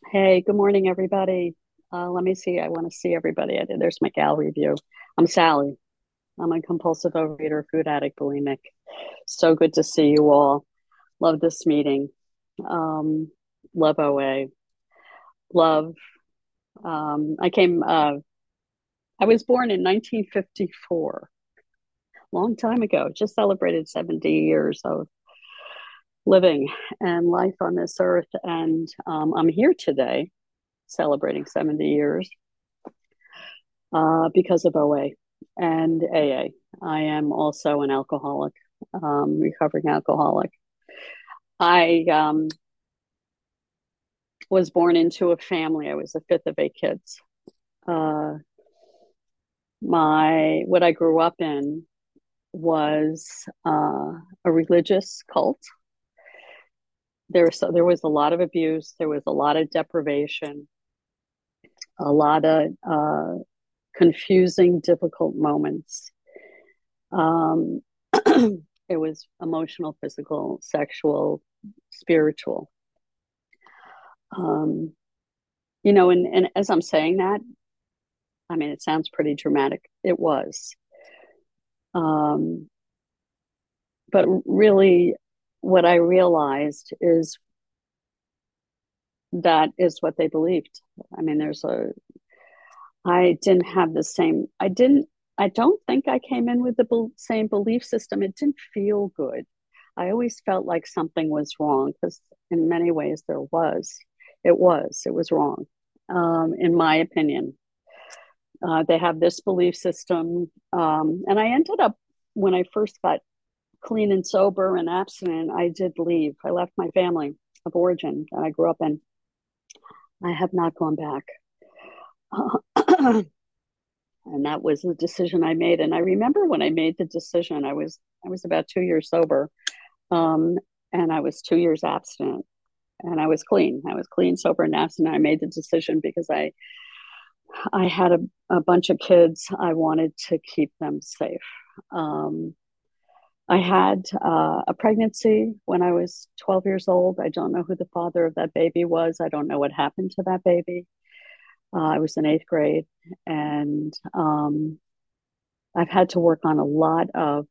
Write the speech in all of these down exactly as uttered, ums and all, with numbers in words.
Hey, good morning, everybody. Uh, let me see. I want to see everybody. I did. There's my gallery view. I'm Sally. I'm a compulsive overeater, food addict, bulimic. So good to see you all. Love this meeting. Um, love O A. Love. Um, I came. Uh, I was born in nineteen fifty-four, long time ago. Just celebrated seventy years of living and life on this earth, and um, I'm here today celebrating seventy years uh, because of O A and A A. I am also an alcoholic, um, recovering alcoholic. I um, was born into a family. I was the fifth of eight kids. Uh, my what I grew up in was uh, a religious cult. There was there was a lot of abuse. There was a lot of deprivation. A lot of uh, confusing, difficult moments. Um, it was emotional, physical, sexual, spiritual. Um, you know, and, and as I'm saying that, I mean, it sounds pretty dramatic. It was. Um, but really, what I realized is that is what they believed. I mean, there's a, I didn't have the same, I didn't, I don't think I came in with the be- same belief system. It didn't feel good. I always felt like something was wrong because, in many ways, there was. It was. It was wrong, um, in my opinion. Uh, they have this belief system. Um, and I ended up, when I first got clean and sober and abstinent, I did leave. I left my family of origin that I grew up in. I have not gone back. Uh, and that was the decision I made. And I remember when I made the decision, I was I was about two years sober, um, and I was two years abstinent, and I was clean. I was clean, sober, and abstinent. I made the decision because I I had a, a bunch of kids. I wanted to keep them safe. Um, I had uh, a pregnancy when I was twelve years old. I don't know who the father of that baby was. I don't know what happened to that baby. Uh, I was in eighth grade, and um, I've had to work on a lot of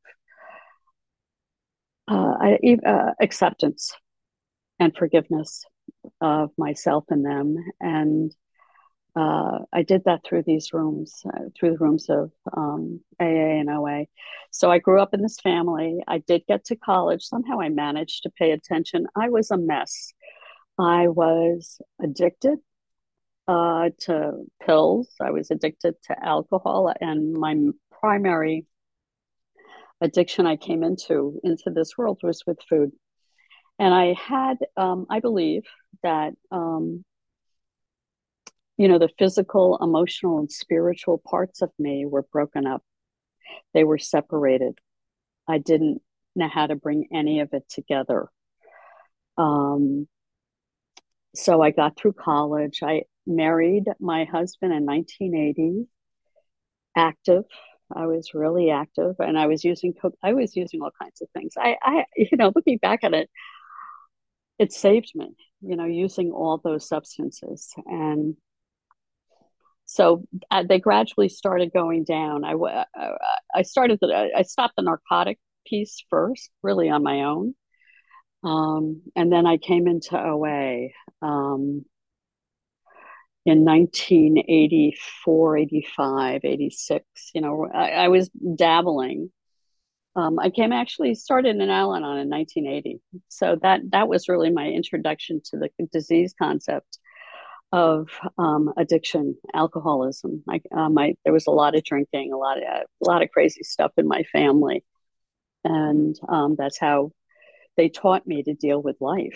uh, I, uh, acceptance and forgiveness of myself and them. And uh, I did that through these rooms, uh, through the rooms of um, A A and O A. So I grew up in this family. I did get to college. Somehow I managed to pay attention. I was a mess. I was addicted uh, to pills. I was addicted to alcohol. And my primary addiction I came into into this world was with food. And I had, um, I believe that um, you know, the physical, emotional, and spiritual parts of me were broken up. They were separated. I didn't know how to bring any of it together. Um, so I got through college. I married my husband in nineteen eighty, active. I was really active, and I was using I was using all kinds of things. I, I, you know, looking back at it, it saved me. You know, using all those substances, and so uh, they gradually started going down. I uh, I started the I stopped the narcotic piece first, really on my own, um, and then I came into O A um, in nineteen eighty-four, eighty-five, eighty-six. You know, I, I was dabbling. Um, I came actually started in Al-Anon in nineteen eighty, so that that was really my introduction to the disease concept of um, addiction, alcoholism. I, um, I, there was a lot of drinking, a lot of a lot of crazy stuff in my family, and um, that's how they taught me to deal with life.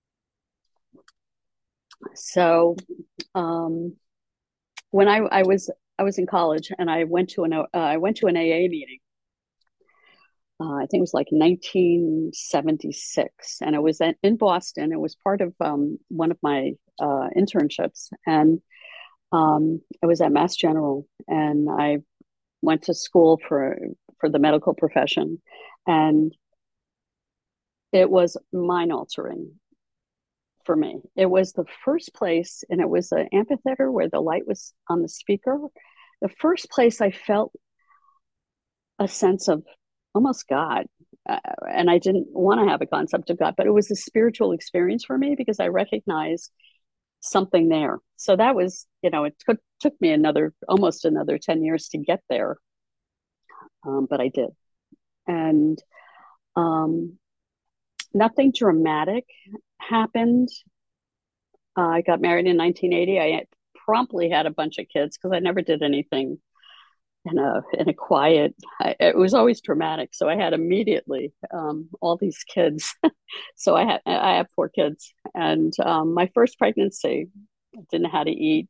So um, when I, I was I was in college, and I went to an uh, I went to an A A meeting. Uh, I think it was like nineteen seventy-six, and it was in Boston. It was part of um, one of my uh, internships, and um, I was at Mass General, and I went to school for for the medical profession, and it was mind altering for me. It was the first place, and it was an amphitheater where the light was on the speaker. The first place I felt a sense of almost God. Uh, and I didn't want to have a concept of God, but it was a spiritual experience for me because I recognized something there. So that was, you know, it took, took me another, almost another ten years to get there. Um, but I did. And um, nothing dramatic happened. Uh, I got married in nineteen eighty. I promptly had a bunch of kids because I never did anything in a in a quiet. I, it was always dramatic, so I had immediately um, all these kids. So I had I have four kids, and um, my first pregnancy, I didn't know how to eat.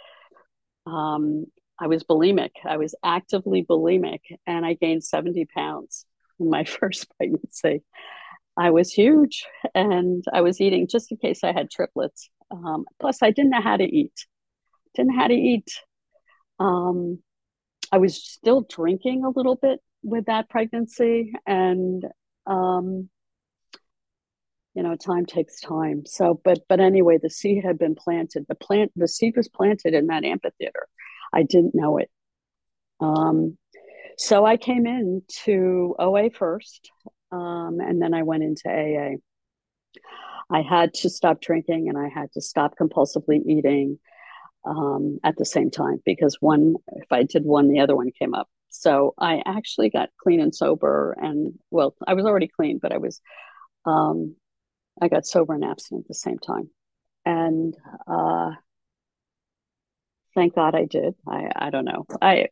Um, I was bulimic. I was actively bulimic, and I gained seventy pounds in my first pregnancy. I was huge, and I was eating just in case I had triplets. Um, plus, I didn't know how to eat. Didn't know how to eat. Um, I was still drinking a little bit with that pregnancy, and um, you know, time takes time. So, but but anyway, the seed had been planted. The plant, the seed was planted in that amphitheater. I didn't know it. Um, so I came into O A first, um, and then I went into A A. I had to stop drinking and I had to stop compulsively eating um, at the same time because one, if I did one, the other one came up. So I actually got clean and sober, and well, I was already clean, but I was, um, I got sober and abstinent at the same time. And uh, thank God I did. I, I don't know. I,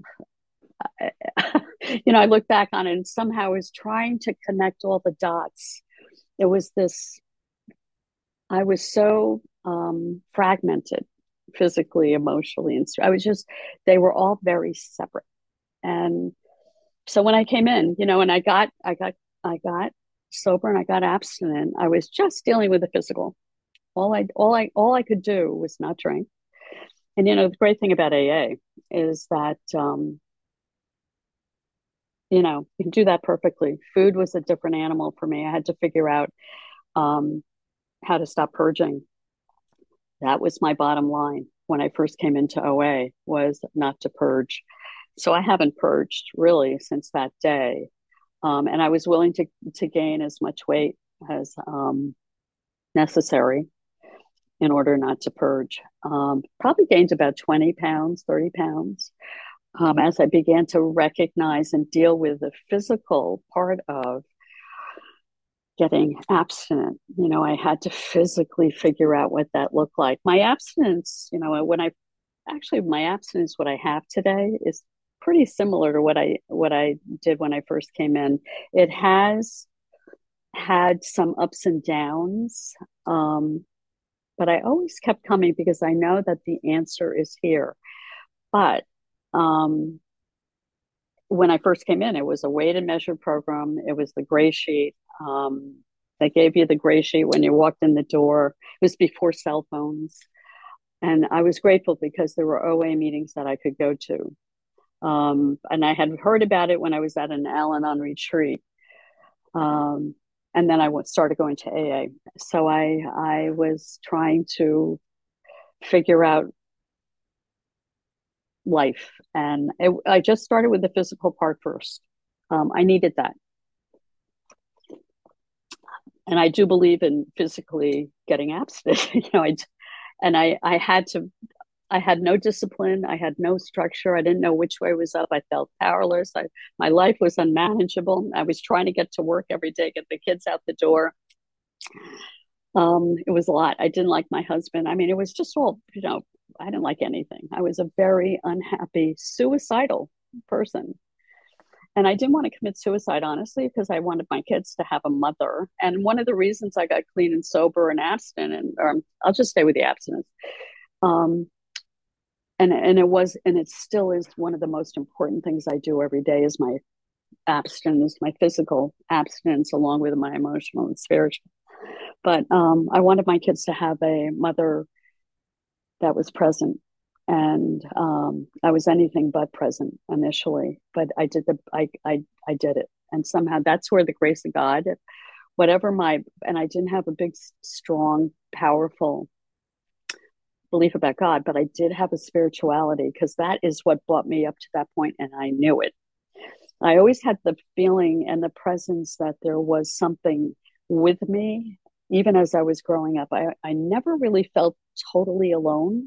I you know, I look back on it and somehow I was trying to connect all the dots. It was this, I was so um, fragmented physically, emotionally, and I was just, they were all very separate. And so when I came in, you know, and I got, I got, I got sober and I got abstinent, I was just dealing with the physical. All I, all I, all I could do was not drink. And you know, the great thing about A A is that, um, you know, you can do that perfectly. Food was a different animal for me. I had to figure out um, how to stop purging. That was my bottom line when I first came into O A, was not to purge. So I haven't purged really since that day. Um, and I was willing to, to gain as much weight as um, necessary in order not to purge. Um, probably gained about twenty pounds, thirty pounds um, as I began to recognize and deal with the physical part of getting abstinent. You know, I had to physically figure out what that looked like. My abstinence, you know, when I actually my abstinence, what I have today is pretty similar to what I what I did when I first came in. It has had some ups and downs, um, but I always kept coming because I know that the answer is here. But um, when I first came in, it was a weighted measure program. It was the gray sheet. Um, they gave you the gray sheet when you walked in the door. It was before cell phones. And I was grateful because there were O A meetings that I could go to. Um, and I had heard about it when I was at an Al Anon retreat. Um, and then I went, started going to A A. So I, I was trying to figure out life. And it, I just started with the physical part first. Um, I needed that. And I do believe in physically getting abstinent. you know, I, and I, I had to, I had no discipline. I had no structure. I didn't know which way was up. I felt powerless. I, my life was unmanageable. I was trying to get to work every day, get the kids out the door. Um, it was a lot. I didn't like my husband. I mean, it was just all, you know, I didn't like anything. I was a very unhappy, suicidal person. And I didn't want to commit suicide, honestly, because I wanted my kids to have a mother. And one of the reasons I got clean and sober and abstinent, and or I'll just stay with the abstinence. Um, and and it was, and it still is one of the most important things I do every day is my abstinence, my physical abstinence, along with my emotional and spiritual. But um, I wanted my kids to have a mother that was present. And um, I was anything but present initially, but I did the I, I I did it, and somehow that's where the grace of God, whatever my and I didn't have a big strong powerful belief about God, but I did have a spirituality because that is what brought me up to that point, and I knew it. I always had the feeling and the presence that there was something with me, even as I was growing up. I, I never really felt totally alone,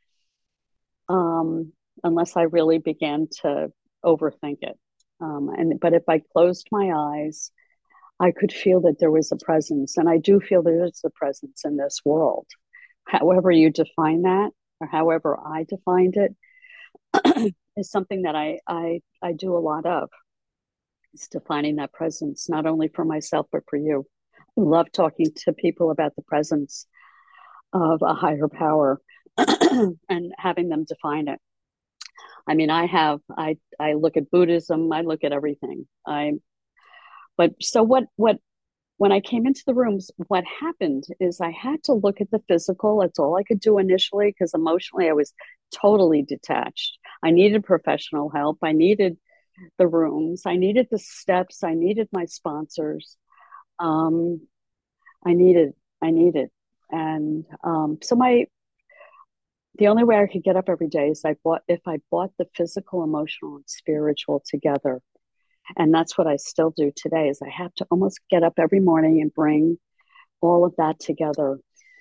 um, unless I really began to overthink it. Um, and but if I closed my eyes, I could feel that there was a presence, and I do feel there is a presence in this world. However you define that, or however I defined it, is something that I I I do a lot of. It's defining that presence, not only for myself but for you. I love talking to people about the presence of a higher power and having them define it. I mean, I have I I look at Buddhism, I look at everything. I but so what what when I came into the rooms, what happened is I had to look at the physical. That's all I could do initially because emotionally I was totally detached. I needed professional help. I needed the rooms. I needed the steps. I needed my sponsors. Um, I needed, I needed. And um, so my, the only way I could get up every day is I bought, if I bought the physical, emotional, and spiritual together. And that's what I still do today is I have to almost get up every morning and bring all of that together.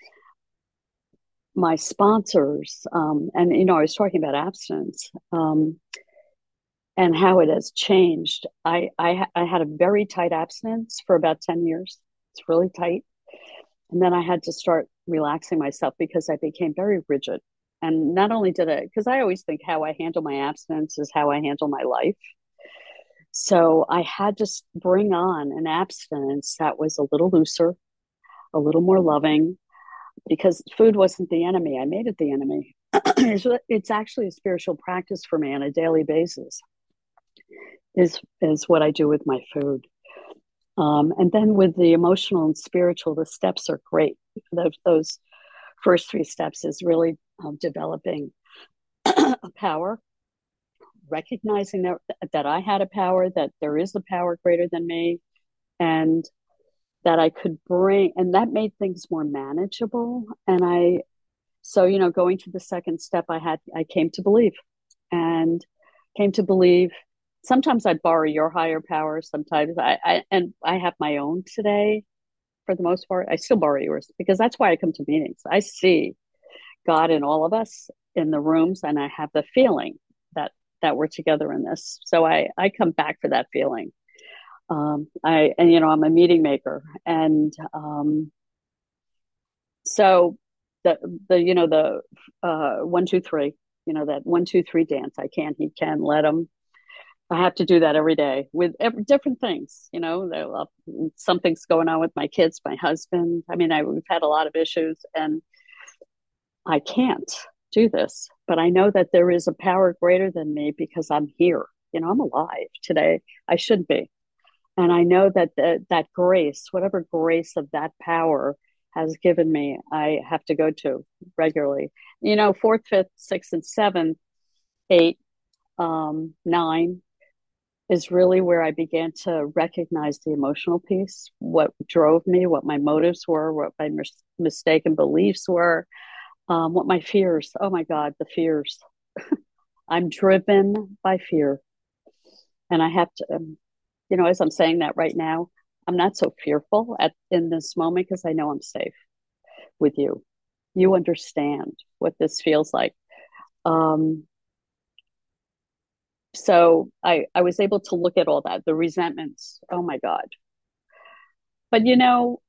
My sponsors, um, and you know, I was talking about abstinence um, and how it has changed. I, I I had a very tight abstinence for about ten years. It's really tight, and then I had to start relaxing myself because I became very rigid. And not only did I, because I always think how I handle my abstinence is how I handle my life. So I had to bring on an abstinence that was a little looser, a little more loving, because food wasn't the enemy. I made it the enemy. It's actually a spiritual practice for me on a daily basis, is, is what I do with my food. Um, and then with the emotional and spiritual, the steps are great. Those, those first three steps is really um, developing a power, recognizing that, that I had a power, that there is a power greater than me, and that I could bring, and that made things more manageable. And I, so, you know, going to the second step, I had, I came to believe and came to believe. Sometimes I borrow your higher power. Sometimes I, I, and I have my own today for the most part. I still borrow yours because that's why I come to meetings. I see God in all of us in the rooms, and I have the feeling that, that we're together in this. So I, I come back for that feeling. Um, I, and, you know, I'm a meeting maker. And um, so the, the, you know, the uh, one, two, three, you know, that one, two, three dance, I can, he can, let him. I have to do that every day with every, different things, you know, something's going on with my kids, my husband. I mean, I, we've had a lot of issues and I can't do this, but I know that there is a power greater than me because I'm here. You know, I'm alive today. I should be. And I know that the, that grace, whatever grace of that power has given me, I have to go to regularly. You know, fourth, fifth, sixth, and seventh, eight, um, nine is really where I began to recognize the emotional piece, what drove me, what my motives were, what my mis- mistaken beliefs were, um, what my fears. Oh my God, the fears. I'm driven by fear. And I have to, um, you know, as I'm saying that right now, I'm not so fearful at in this moment because I know I'm safe with you. You understand what this feels like. Um, so I, I was able to look at all that, the resentments. Oh my God. But you know,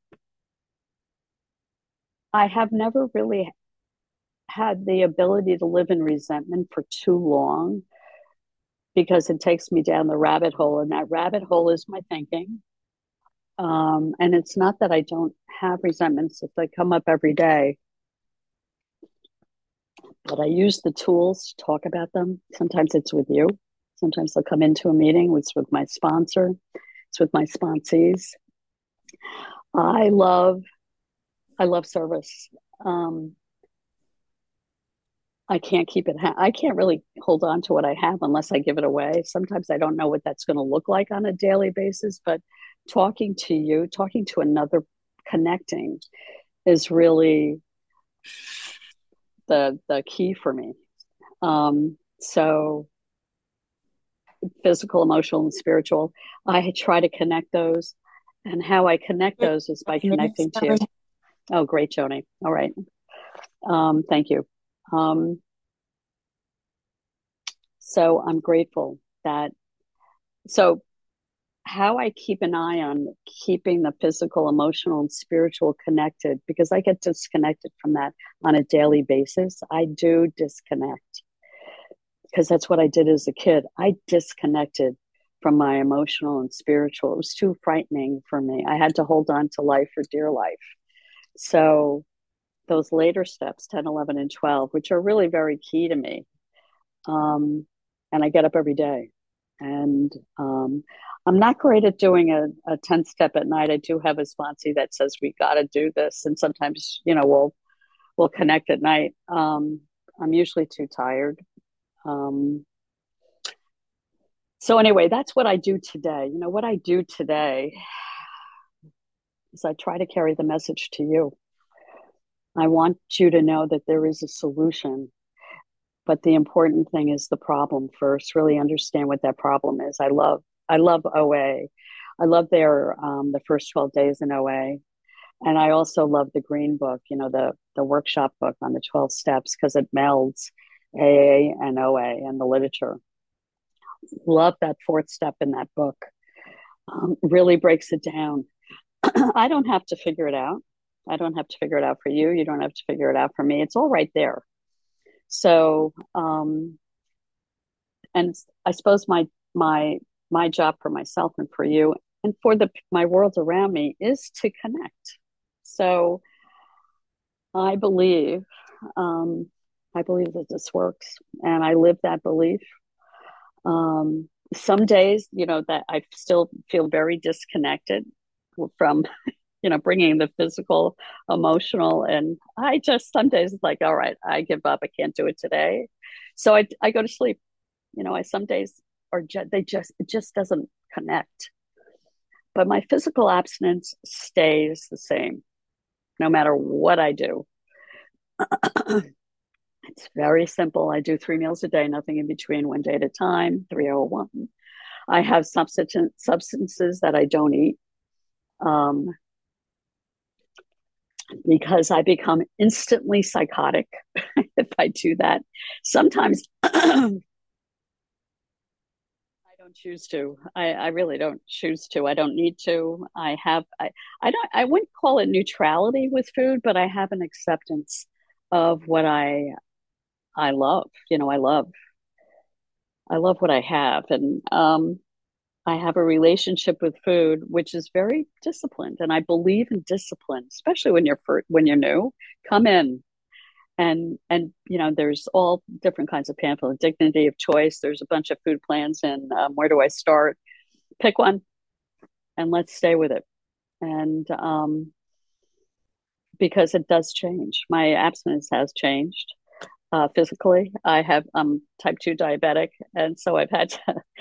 I have never really had the ability to live in resentment for too long because it takes me down the rabbit hole, and that rabbit hole is my thinking. Um, and it's not that I don't have resentments if they come up every day, but I use the tools to talk about them. Sometimes it's with you. Sometimes they'll come into a meeting. It's with my sponsor. It's with my sponsees. I love, I love service. Um, I can't keep it. Ha- I can't really hold on to what I have unless I give it away. Sometimes I don't know what that's going to look like on a daily basis, but talking to you, talking to another, connecting is really the the key for me. Um, so physical, emotional, and spiritual. I try to connect those. And how I connect those is by Minutes, connecting to you. Sally. Oh, great, Joni. All right. Um, thank you. Um, so I'm grateful that, so how I keep an eye on keeping the physical, emotional, and spiritual connected, because I get disconnected from that on a daily basis. I do disconnect because that's what I did as a kid. I disconnected from my emotional and spiritual. It was too frightening for me. I had to hold on to life for dear life. So those later steps, ten, eleven, and twelve, which are really very key to me. Um, and I get up every day. And um, I'm not great at doing a, a ten step at night. I do have a sponsee that says we got to do this. And sometimes, you know, we'll, we'll connect at night. Um, I'm usually too tired. Um, So anyway, that's what I do today. You know, what I do today is I try to carry the message to you. I want you to know that there is a solution, but the important thing is the problem first. Really understand what that problem is. I love, I love O A. I love their um, the first twelve days in O A, and I also love the Green Book. You know, the the workshop book on the twelve steps because it melds A A and O A and the literature. Love that fourth step in that book. Um, really breaks it down. I don't have to figure it out. I don't have to figure it out for you. You don't have to figure it out for me. It's all right there. So, um, and I suppose my my my job for myself and for you and for the my world around me is to connect. So I believe, um, I believe that this works, and I live that belief. Um, some days, you know, that I still feel very disconnected from you know, bringing the physical, emotional, and I just some days it's like, all right, I give up. I can't do it today, so I I go to sleep. You know, I some days are just they just it just doesn't connect. But my physical abstinence stays the same no matter what I do. It's very simple. I do three meals a day, nothing in between, one day at a time, three oh one. I have substance substances that I don't eat. Um, because I become instantly psychotic if I do that. Sometimes I don't choose to. I, I really don't choose to. I don't need to. I have I, I don't I wouldn't call it neutrality with food, but I have an acceptance of what I I love. You know, I love I love what I have. And um I have a relationship with food which is very disciplined. And I believe in discipline, especially when you're for, when you're new. Come in, and and you know there's all different kinds of pamphlet dignity of choice, there's a bunch of food plans, and um, where do I start? Pick one and let's stay with it. And um, because it does change, my abstinence has changed. Uh, physically, I have I'm type two diabetic, and so I've had to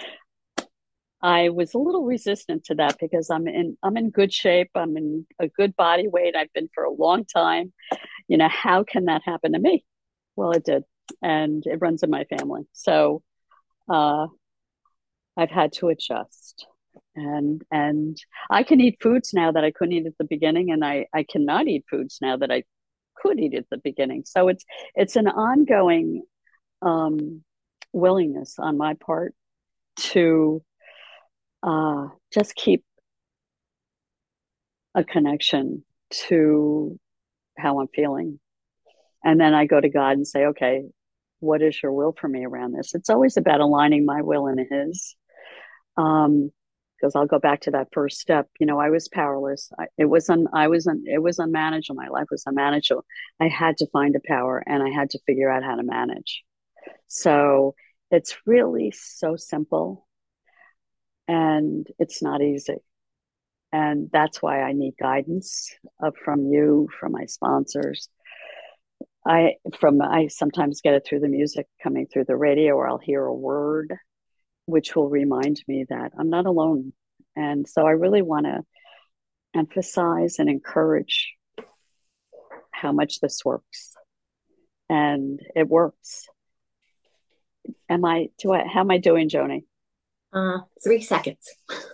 I was a little resistant to that because i'm in I'm in good shape, I'm in a good body weight, I've been for a long time. You know, how can that happen to me? Well, it did, and it runs in my family. So uh, I've had to adjust, and and I can eat foods now that I couldn't eat at the beginning, and I I cannot eat foods now that I could eat at the beginning. So it's it's an ongoing um, willingness on my part to uh, just keep a connection to how I'm feeling, and then I go to God and say, okay, what is your will for me around this? It's always about aligning my will and his. Um, because I'll go back to that first step. You know, I was powerless. I, it was un, I was un, it was unmanageable. My life was unmanageable. I had to find a power, and I had to figure out how to manage. So it's really so simple, and it's not easy. And that's why I need guidance uh, from you, from my sponsors. I from I sometimes get it through the music coming through the radio, or I'll hear a word which will remind me that I'm not alone. And so I really want to emphasize and encourage how much this works. And it works. Am I, do I, how am I doing, Joni? Uh, three seconds.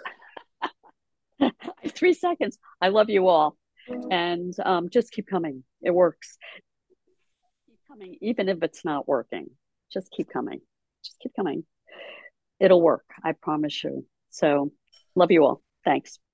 Three seconds. I love you all. And um, just keep coming. It works. Keep coming, even if it's not working. Just keep coming. Just keep coming. It'll work. I promise you. So, love you all. Thanks.